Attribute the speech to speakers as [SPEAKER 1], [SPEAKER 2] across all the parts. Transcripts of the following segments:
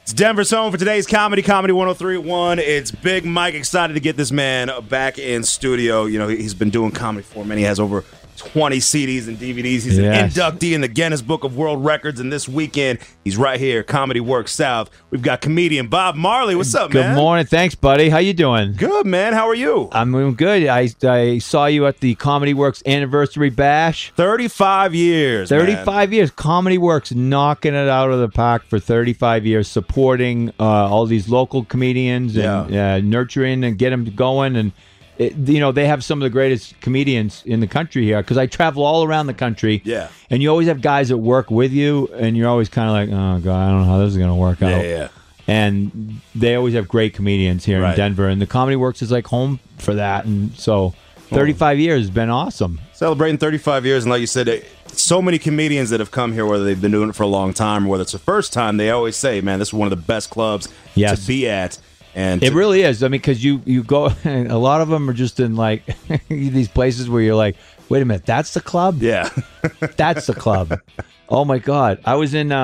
[SPEAKER 1] It's Denver's home for today's Comedy 103.1. It's Big Mike, excited to get this man back in studio. You know, he's been doing comedy for a minute. He has over 20 CDs and DVDs. He's an inductee in the Guinness Book of World Records, and this weekend, he's right here, Comedy Works South. We've got comedian Bob Marley. What's up, man?
[SPEAKER 2] Good morning. Thanks, buddy. How you doing?
[SPEAKER 1] Good, man. How are you?
[SPEAKER 2] I'm doing good. I saw you at the Comedy Works Anniversary Bash.
[SPEAKER 1] 35 years,
[SPEAKER 2] 35 years. Comedy Works knocking it out of the park for 35 years, supporting all these local comedians and nurturing and get them going. And they have some of the greatest comedians in the country here because I travel all around the country.
[SPEAKER 1] Yeah.
[SPEAKER 2] And you always have guys that work with you, and you're always kind of like, oh, God, I don't know how this is going to work out.
[SPEAKER 1] Yeah.
[SPEAKER 2] And they always have great comedians here in Denver, and the Comedy Works is like home for that. And so 35 years has been awesome.
[SPEAKER 1] Celebrating 35 years, and like you said, so many comedians that have come here, whether they've been doing it for a long time or whether it's the first time, they always say, man, this is one of the best clubs to be at. And
[SPEAKER 2] it really is. I mean, because you go, a lot of them are just in like these places where you're like, wait a minute, that's the club?
[SPEAKER 1] Yeah.
[SPEAKER 2] That's the club. Oh my God. I was in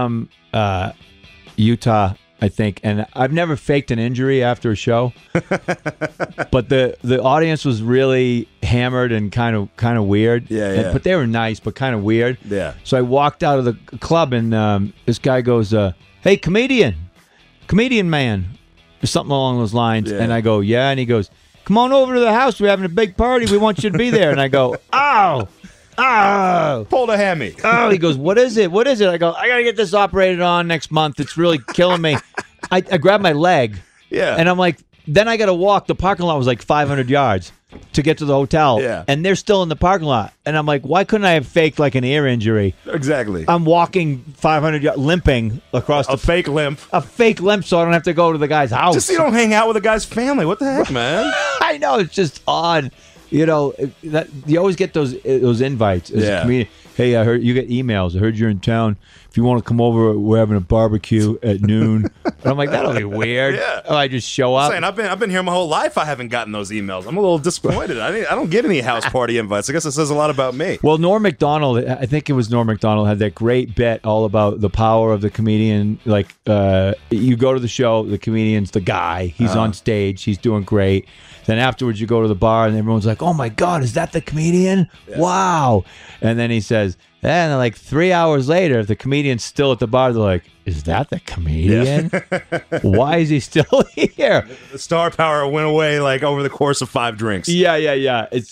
[SPEAKER 2] Utah, I think, and I've never faked an injury after a show. But the audience was really hammered and kind of weird.
[SPEAKER 1] Yeah.
[SPEAKER 2] But they were nice, but kind of weird.
[SPEAKER 1] Yeah.
[SPEAKER 2] So I walked out of the club, and this guy goes, hey, comedian man. Something along those lines.
[SPEAKER 1] Yeah.
[SPEAKER 2] And I go, yeah. And he goes, come on over to the house. We're having a big party. We want you to be there. And I go, oh.
[SPEAKER 1] Pulled a hammy.
[SPEAKER 2] Oh, he goes, what is it? I go, I got to get this operated on next month. It's really killing me. I grabbed my leg.
[SPEAKER 1] Yeah.
[SPEAKER 2] And I'm like, then I got to walk. The parking lot was like 500 yards to get to the hotel.
[SPEAKER 1] Yeah.
[SPEAKER 2] And they're still in the parking lot. And I'm like, why couldn't I have faked like an ear injury?
[SPEAKER 1] Exactly.
[SPEAKER 2] I'm walking 500 yards, limping across
[SPEAKER 1] a fake limp.
[SPEAKER 2] A fake limp so I don't have to go to the guy's house.
[SPEAKER 1] Just so you don't hang out with the guy's family. What the heck, man?
[SPEAKER 2] I know. It's just odd. You know, that you always get those invites as a comedian. Hey, I heard you get emails. I heard you're in town. If you want to come over, we're having a barbecue at noon. And I'm like, that'll be weird.
[SPEAKER 1] Yeah.
[SPEAKER 2] Oh, I just show up.
[SPEAKER 1] I've been here my whole life. I haven't gotten those emails. I'm a little disappointed. I don't get any house party invites. I guess it says a lot about me.
[SPEAKER 2] Well, Norm Macdonald, I think it was Norm Macdonald, had that great bit all about the power of the comedian. Like, you go to the show, the comedian's the guy. He's on stage. He's doing great. Then afterwards, you go to the bar, and everyone's like, oh, my God, is that the comedian? Yeah. Wow. And then he says, and like 3 hours later, if the comedian's still at the bar, they're like, is that the comedian? Yeah. Why is he still here?
[SPEAKER 1] The star power went away like over the course of 5 drinks.
[SPEAKER 2] Yeah. It's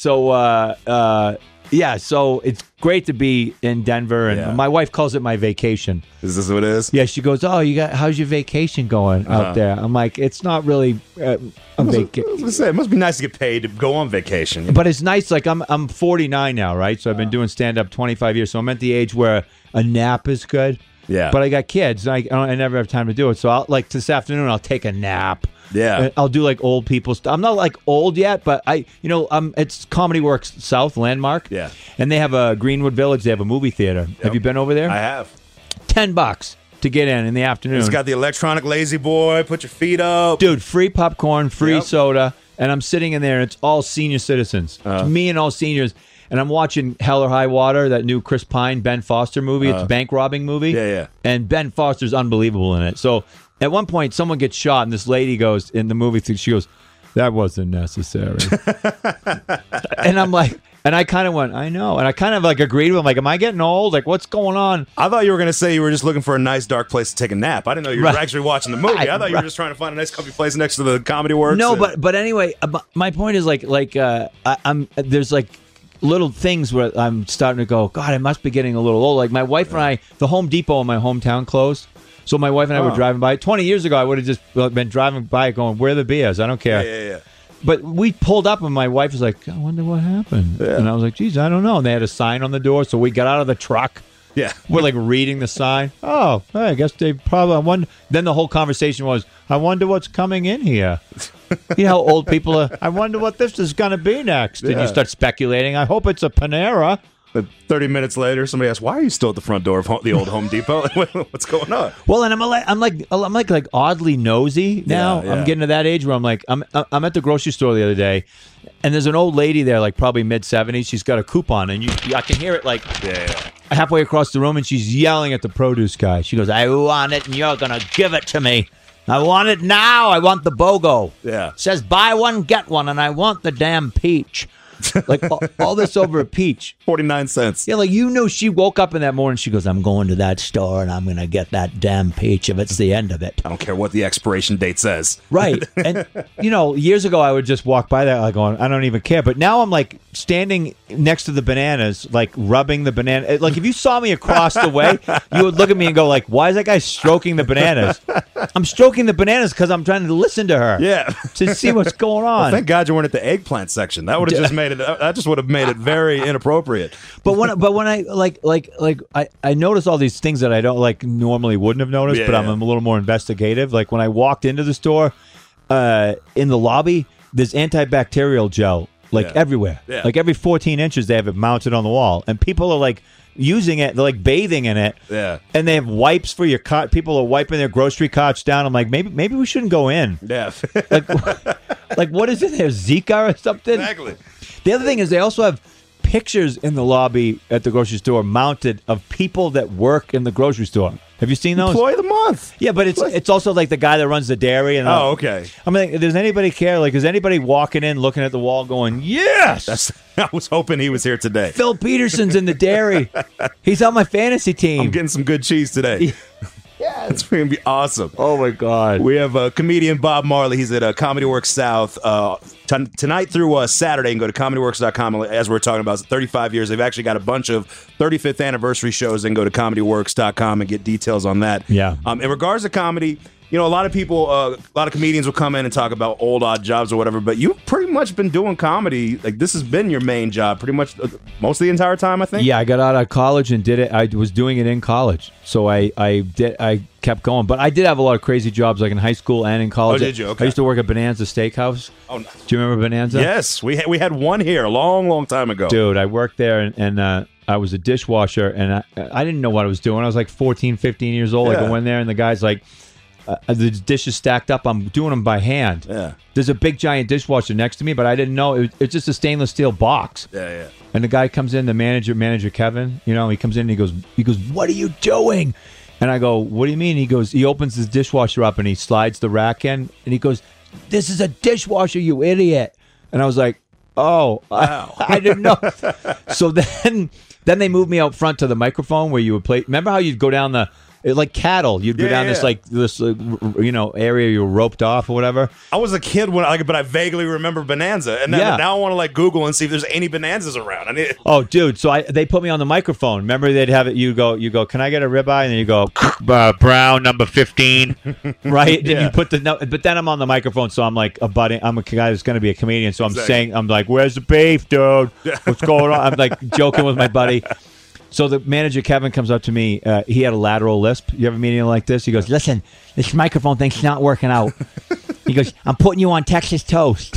[SPEAKER 2] so, so it's great to be in Denver, and my wife calls it my vacation.
[SPEAKER 1] Is this what it is?
[SPEAKER 2] Yeah, she goes, oh, how's your vacation going out there? I'm like, it's not really a vacation.
[SPEAKER 1] I was gonna say, it must be nice to get paid to go on vacation.
[SPEAKER 2] But it's nice. Like I'm 49 now, right? So I've been doing stand-up 25 years. So I'm at the age where a nap is good.
[SPEAKER 1] Yeah.
[SPEAKER 2] But I got kids. I never have time to do it. So I'll like this afternoon, I'll take a nap.
[SPEAKER 1] Yeah.
[SPEAKER 2] I'll do like old people stuff. I'm not like old yet, but it's Comedy Works South Landmark.
[SPEAKER 1] Yeah.
[SPEAKER 2] And they have a Greenwood Village. They have a movie theater. Yep. Have you been over there?
[SPEAKER 1] I have.
[SPEAKER 2] $10 to get in the afternoon.
[SPEAKER 1] It's got the electronic lazy boy. Put your feet up.
[SPEAKER 2] Dude, free popcorn, free soda. And I'm sitting in there, and it's all senior citizens. It's me and all seniors. And I'm watching Hell or High Water, that new Chris Pine, Ben Foster movie. It's a bank robbing movie.
[SPEAKER 1] Yeah.
[SPEAKER 2] And Ben Foster's unbelievable in it. So at one point, someone gets shot, and this lady goes, in the movie, she goes, that wasn't necessary. And I'm like, and I kind of went, I know. And I kind of like agreed with him. Like, am I getting old? Like, what's going on?
[SPEAKER 1] I thought you were going to say you were just looking for a nice, dark place to take a nap. I didn't know you were actually watching the movie. I thought you were just trying to find a nice, comfy place next to the Comedy Works.
[SPEAKER 2] No, but anyway, my point is I'm there's like little things where I'm starting to go, God, I must be getting a little old. Like my wife and I, the Home Depot in my hometown closed. So my wife and I were driving by. 20 years ago, I would have just been driving by going, where are the beers? I don't care.
[SPEAKER 1] Yeah.
[SPEAKER 2] But we pulled up, and my wife was like, I wonder what happened. Yeah. And I was like, geez, I don't know. And they had a sign on the door, so we got out of the truck.
[SPEAKER 1] Yeah.
[SPEAKER 2] We're like reading the sign. Oh, I guess they probably wonder. Then the whole conversation was, I wonder what's coming in here. You know how old people are, I wonder what this is going to be next. And you start speculating. I hope it's a Panera.
[SPEAKER 1] But 30 minutes later, somebody asks, "Why are you still at the front door of the old Home Depot? What's going on?"
[SPEAKER 2] Well, and I'm like oddly nosy now.
[SPEAKER 1] Yeah.
[SPEAKER 2] I'm getting to that age where I'm like, I'm at the grocery store the other day, and there's an old lady there, like probably mid-70s. She's got a coupon, and I can hear it like halfway across the room, and she's yelling at the produce guy. She goes, "I want it, and you're gonna give it to me." I want it now. I want the BOGO.
[SPEAKER 1] Yeah.
[SPEAKER 2] It says buy one, get one, and I want the damn peach. Like all this over a peach.
[SPEAKER 1] 49 cents.
[SPEAKER 2] Yeah, like she woke up in that morning. She goes, I'm going to that store and I'm going to get that damn peach if it's the end of it.
[SPEAKER 1] I don't care what the expiration date says.
[SPEAKER 2] Right. And, years ago I would just walk by that like going, I don't even care. But now I'm like standing next to the bananas, like rubbing the banana. Like if you saw me across the way, you would look at me and go like, why is that guy stroking the bananas? I'm stroking the bananas because I'm trying to listen to her.
[SPEAKER 1] Yeah.
[SPEAKER 2] To see what's going on.
[SPEAKER 1] Well, thank God you weren't at the eggplant section. That would have just made it. That just would have made it very inappropriate.
[SPEAKER 2] But when I notice all these things that I don't normally wouldn't have noticed, but I'm a little more investigative. Like when I walked into the store, in the lobby, there's antibacterial gel everywhere. Yeah. Like every 14 inches, they have it mounted on the wall, and people are like using it. They're like bathing in it.
[SPEAKER 1] Yeah.
[SPEAKER 2] And they have wipes for your cart. People are wiping their grocery carts down. I'm like, maybe we shouldn't go in.
[SPEAKER 1] Yeah.
[SPEAKER 2] like what is it there? Zika or something?
[SPEAKER 1] Exactly.
[SPEAKER 2] The other thing is they also have pictures in the lobby at the grocery store mounted of people that work in the grocery store. Have you seen those?
[SPEAKER 1] Employee of the month.
[SPEAKER 2] Yeah, but it's also like the guy that runs the dairy. And
[SPEAKER 1] okay.
[SPEAKER 2] I mean, does anybody care? Like, is anybody walking in, looking at the wall, going, "Yes"?
[SPEAKER 1] I was hoping he was here today.
[SPEAKER 2] Phil Peterson's in the dairy. He's on my fantasy team.
[SPEAKER 1] I'm getting some good cheese today. Yeah, it's going to be awesome.
[SPEAKER 2] Oh, my God.
[SPEAKER 1] We have comedian Bob Marley. He's at Comedy Works South tonight through Saturday. You can go to comedyworks.com. As we're talking about, 35 years. They've actually got a bunch of 35th anniversary shows. Then go to comedyworks.com and get details on that.
[SPEAKER 2] Yeah.
[SPEAKER 1] In regards to comedy, a lot of people, a lot of comedians will come in and talk about old odd jobs or whatever, but you've pretty much been doing comedy. Like, this has been your main job pretty much most of the entire time, I think.
[SPEAKER 2] Yeah, I got out of college and did it. I was doing it in college, so I kept going. But I did have a lot of crazy jobs, like in high school and in college.
[SPEAKER 1] Oh, did you? Okay.
[SPEAKER 2] I used to work at Bonanza Steakhouse.
[SPEAKER 1] Oh, no.
[SPEAKER 2] Do you remember Bonanza?
[SPEAKER 1] Yes, we had one here a long time ago.
[SPEAKER 2] Dude, I worked there and I was a dishwasher, and I didn't know what I was doing. I was like 14, 15 years old.
[SPEAKER 1] Yeah.
[SPEAKER 2] I go in there, and the guy's like, the dishes stacked up. I'm doing them by hand.
[SPEAKER 1] Yeah.
[SPEAKER 2] There's a big giant dishwasher next to me, but I didn't know it's just a stainless steel box.
[SPEAKER 1] Yeah.
[SPEAKER 2] And the guy comes in, the manager Kevin. He comes in and he goes, "What are you doing?" And I go, "What do you mean?" He opens his dishwasher up and he slides the rack in, and he goes, "This is a dishwasher, you idiot!" And I was like, "Oh, wow. I didn't know." So then they moved me out front to the microphone where you would play. Remember how you'd go down like cattle, you'd go down this area you were roped off or whatever.
[SPEAKER 1] I was a kid but I vaguely remember Bonanza, and now I want to Google and see if there's any Bonanzas around.
[SPEAKER 2] Oh, dude! So they put me on the microphone. Remember, they'd have it. You go. Can I get a ribeye? And then you go, Brown number 15, right? And you put but then I'm on the microphone, so I'm like I'm a guy that's going to be a comedian. So I'm like, "Where's the beef, dude? What's going on?" I'm like joking with my buddy. So the manager, Kevin, comes up to me. He had a lateral lisp. You ever meet anything like this? He goes, "Listen, this microphone thing's not working out." He goes, "I'm putting you on Texas toast."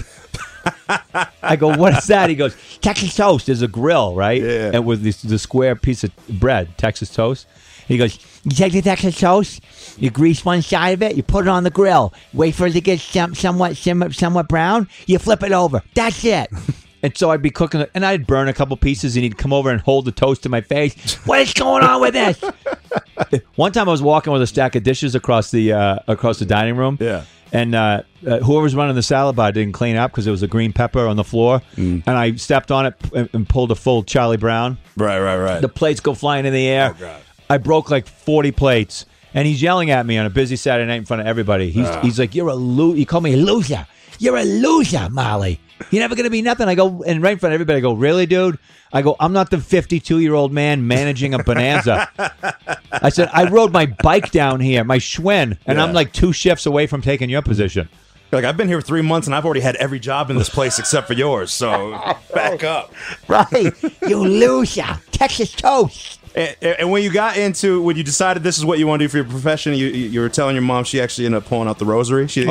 [SPEAKER 2] I go, "What is that?" He goes, "Texas toast is a grill, right?"
[SPEAKER 1] Yeah.
[SPEAKER 2] And with the square piece of bread, Texas toast. He goes, "You take the Texas toast, you grease one side of it, you put it on the grill, wait for it to get somewhat brown, you flip it over. That's it." And so I'd be cooking it, and I'd burn a couple pieces, and he'd come over and hold the toast to my face. "What is going on with this?" One time I was walking with a stack of dishes across the dining room.
[SPEAKER 1] Yeah.
[SPEAKER 2] And whoever's running the salad bar didn't clean up because there was a green pepper on the floor. And I stepped on it and pulled a full Charlie Brown.
[SPEAKER 1] Right.
[SPEAKER 2] The plates go flying in the air.
[SPEAKER 1] Oh, God.
[SPEAKER 2] I broke like 40 plates. And he's yelling at me on a busy Saturday night in front of everybody. He's like, "You're a loser." He called me a loser. "You're a loser, Molly. You're never going to be nothing." I go, and right in front of everybody, I go, "Really, dude?" I go, "I'm not the 52-year-old man managing a Bonanza." I said, "I rode my bike down here, my Schwinn, and I'm like 2 shifts away from taking your position."
[SPEAKER 1] Like, I've been here 3 months, and I've already had every job in this place except for yours, so back up.
[SPEAKER 2] Right. "You loser. Texas toast."
[SPEAKER 1] And when you decided this is what you want to do for your profession, you were telling your mom she actually ended up pulling out the rosary. They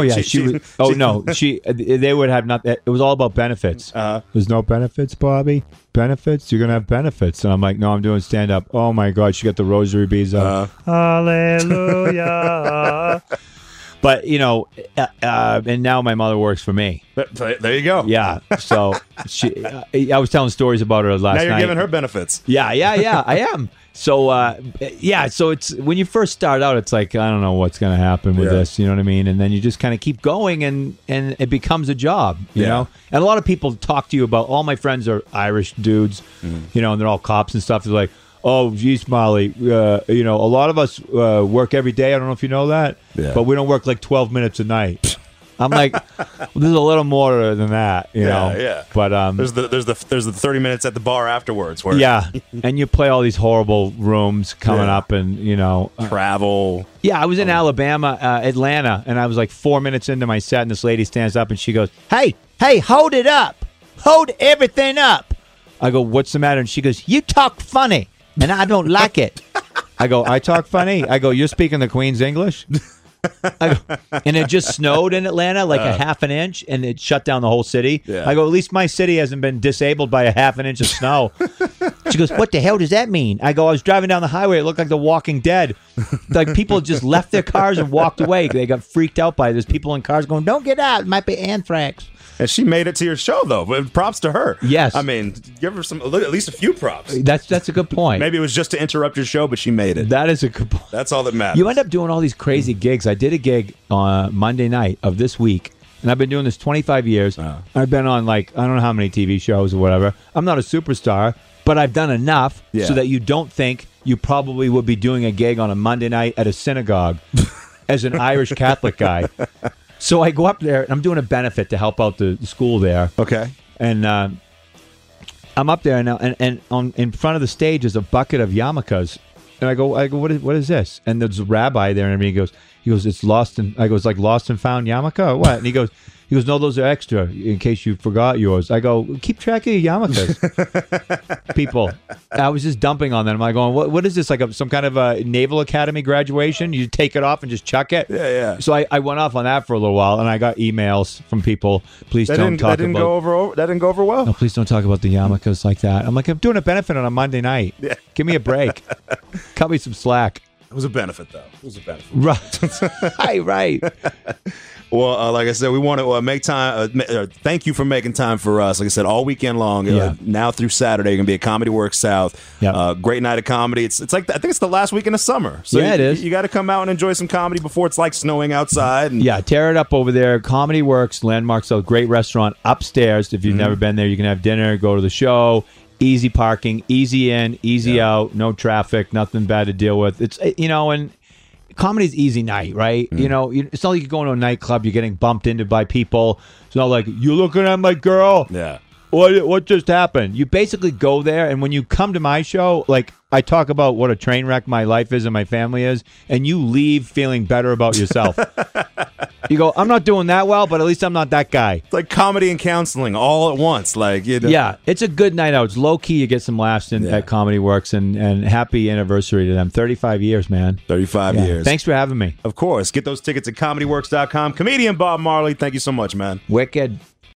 [SPEAKER 2] would have not. It was all about benefits. There's no benefits, Bobby. Benefits? You're gonna have benefits, and I'm like, "No, I'm doing stand up." Oh my God, she got the rosary beads up. Hallelujah. But and now my mother works for me.
[SPEAKER 1] There you go.
[SPEAKER 2] Yeah. So I was telling stories about her last night.
[SPEAKER 1] Now you're giving her benefits.
[SPEAKER 2] Yeah. I am. So so it's when you first start out, it's like I don't know what's going to happen with this, you know what I mean? And then you just kind of keep going, and it becomes a job, you know. And a lot of people talk to you about. All my friends are Irish dudes, and they're all cops and stuff. They're like, oh, geez, Molly, a lot of us work every day. I don't know if you know that, but we don't work like 12 minutes a night. I'm like, there's a little more than that, you know.
[SPEAKER 1] Yeah.
[SPEAKER 2] But
[SPEAKER 1] there's the 30 minutes at the bar afterwards. Where
[SPEAKER 2] and you play all these horrible rooms coming up, and
[SPEAKER 1] travel.
[SPEAKER 2] Yeah, I was in Alabama, Atlanta, and I was like 4 minutes into my set, and this lady stands up and she goes, "Hey, hold it up, hold everything up." I go, "What's the matter?" And she goes, "You talk funny, and I don't like it." I go, "I talk funny?" I go, "You're speaking the Queen's English?" And it just snowed in Atlanta like a half an inch, and it shut down the whole city. I go, at least my city hasn't been disabled by a half an inch of snow. She goes, what the hell does that mean? I go, I was driving down the highway. It looked like The Walking Dead. Like people just left their cars and walked away. They got freaked out by it. There's people in cars going, don't get out. It might be anthrax.
[SPEAKER 1] And she made it to your show, though. But props to her.
[SPEAKER 2] Yes.
[SPEAKER 1] I mean, give her at least a few props.
[SPEAKER 2] That's a good point.
[SPEAKER 1] Maybe it was just to interrupt your show, but she made it.
[SPEAKER 2] That is a good point.
[SPEAKER 1] That's all that matters.
[SPEAKER 2] You end up doing all these crazy gigs. I did a gig on Monday night of this week, and I've been doing this 25 years. I've been on, like, I don't know how many TV shows or whatever. I'm not a superstar, but I've done enough so that you don't think you probably would be doing a gig on a Monday night at a synagogue as an Irish Catholic guy. So I go up there, and I'm doing a benefit to help out the school there.
[SPEAKER 1] Okay.
[SPEAKER 2] And I'm up there now, and in front of the stage is a bucket of yarmulkes. And I go, what is this? And there's a rabbi there, and he goes, it's lost and I go, it's like lost and found yarmulke or what? And he goes, no, those are extra in case you forgot yours. I go, keep track of your yarmulkes. People, I was just dumping on them. I'm going, what is this, like some kind of a Naval Academy graduation? You take it off and just chuck it?
[SPEAKER 1] Yeah.
[SPEAKER 2] So I went off on that for a little while, and I got emails from people. Please
[SPEAKER 1] that
[SPEAKER 2] don't talk
[SPEAKER 1] that didn't go over well.
[SPEAKER 2] No, please don't talk about the yarmulkes like that. I'm like, I'm doing a benefit on a Monday night.
[SPEAKER 1] Yeah.
[SPEAKER 2] Give me a break. Cut me some slack.
[SPEAKER 1] It was a benefit, though. It was a benefit.
[SPEAKER 2] Right.
[SPEAKER 1] Well, like I said, we want to make time. Thank you for making time for us. Like I said, all weekend long. Now through Saturday, you're gonna be at Comedy Works South. Great night of comedy. It's like I think it's the last weekend of summer. So
[SPEAKER 2] it is.
[SPEAKER 1] You got to come out and enjoy some comedy before it's like snowing outside. And
[SPEAKER 2] tear it up over there. Comedy Works, Landmark South, great restaurant upstairs. If you've never been there, you can have dinner, go to the show. Easy parking, easy in, easy out, no traffic, nothing bad to deal with. It's and comedy's easy night, right? It's not like you go into a nightclub, you're getting bumped into by people. It's not like, you looking at my girl?
[SPEAKER 1] Yeah.
[SPEAKER 2] What just happened? You basically go there, and when you come to my show, like, I talk about what a train wreck my life is and my family is, and you leave feeling better about yourself. You go, I'm not doing that well, but at least I'm not that guy.
[SPEAKER 1] It's like comedy and counseling all at once. Like,
[SPEAKER 2] Yeah, it's a good night out. It's low-key. You get some laughs at Comedy Works, and happy anniversary to them. 35 years, man.
[SPEAKER 1] 35 years.
[SPEAKER 2] Thanks for having me.
[SPEAKER 1] Of course. Get those tickets at comedyworks.com. Comedian Bob Marley, thank you so much, man.
[SPEAKER 2] Wicked.